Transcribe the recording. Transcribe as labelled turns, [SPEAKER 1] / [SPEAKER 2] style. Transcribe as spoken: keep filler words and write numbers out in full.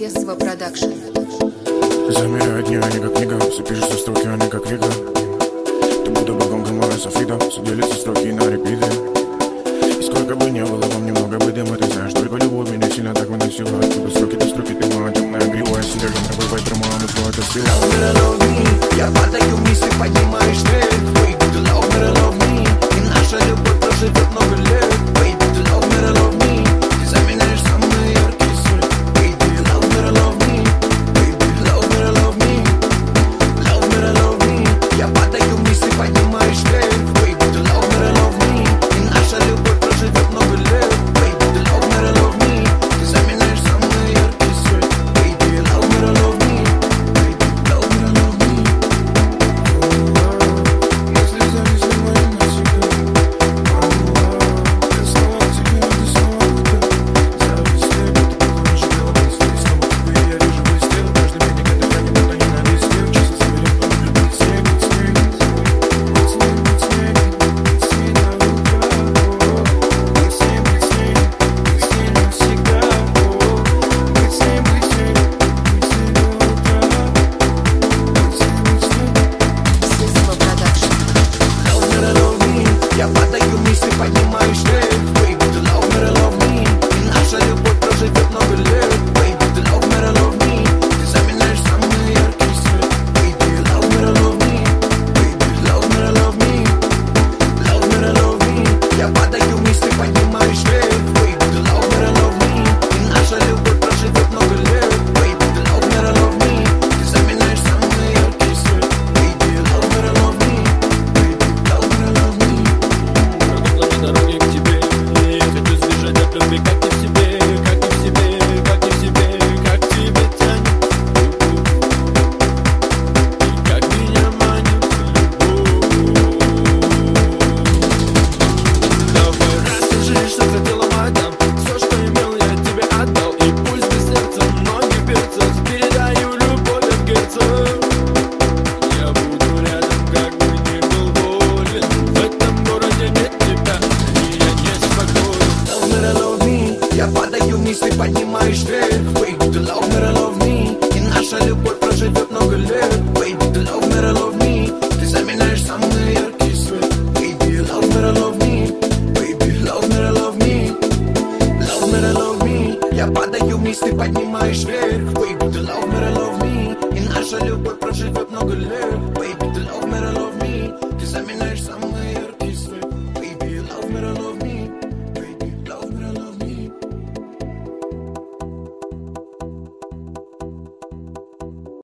[SPEAKER 1] Средства продакшн.
[SPEAKER 2] Замеряю дни, они как книга. Все пишутся строки, они как вига. Ты будто богом Гомора Софида. Все делятся строки на репиты. И сколько бы не было, вам немного бы дыма. Ты знаешь, только любовь меня сильно так выносила. Оттуда строки до строки, ты моя темная грива. Сидя же на бывай прямо, но все это стиль.
[SPEAKER 3] Love me, love me, я падаю вниз и поднимаешь вверх. Baby, ты love me, love me, и наша любовь проживет много лет. Baby, ты love me, love me, ты заменяешь самый яркий свет. Baby, love me, love me, baby, love me, love me, love me, love me, я падаю вниз и поднимаешь вверх. Baby, ты love me, love me, и наша любовь проживет много лет. Baby, ты love me, love me, ты заменяешь самый яркий свет. Baby, love me, love me, baby, love me, love me. Если зависли мои навсегда, я снова к тебе, ты снова туда. Зависли, будто поклонишь головой, если снова тебе я вижу блестел. Каждый миг никогда не буду ненавистен. Честно заверен, буду любить снег, быть снег, быть снег, быть снег, быть снег на утро. Быть снег, быть снег, быть снег навсегда. Быть снег, быть снег, быть снег до утра. Быть снег, быть снег.
[SPEAKER 1] Средства продакшн.
[SPEAKER 3] Love me, love me, я падаю вниз и поднимаюсь вверх. Baby, ты love me, love me, и наша любовь проживет много лет. Baby, ты love me, love me, ты заменяешь самый яркий свет. Baby, love me, love me, baby, love me, love me, love me, love me, я падаю вниз и поднимаюсь вверх. Baby, ты love me, love me, и наша любовь проживет много лет. Baby, ты love me, love me, ты заменяешь самый яркий свет. Baby, love me, love me, baby, love me, love me.
[SPEAKER 4] Прокатла на дороге к тебе. Я хочу сбежать от любви, как не в себе, как не в себе, как не в себе, как к тебе тянет любовь. И как меня манит любовь. Давай расскажи, что хотела, мадам. Все, что имел, я тебе отдал. И пусть без сердца ноги бьются, передаю любовь от герца. Я буду рядом, как бы ни был волен. В этом городе нет тебя, и я не спокоен.
[SPEAKER 3] Love me, love me, я падаю вниз и поднимаюсь вверх. Baby, ты love me, love me, и наша любовь проживет много лет. Baby, ты love me, love me, ты заменяешь самый яркий свет. Baby, love me, love me, baby, love me, love me, love me, love me, я падаю вниз и поднимаюсь вверх. Baby, ты love me, love me, и наша любовь проживет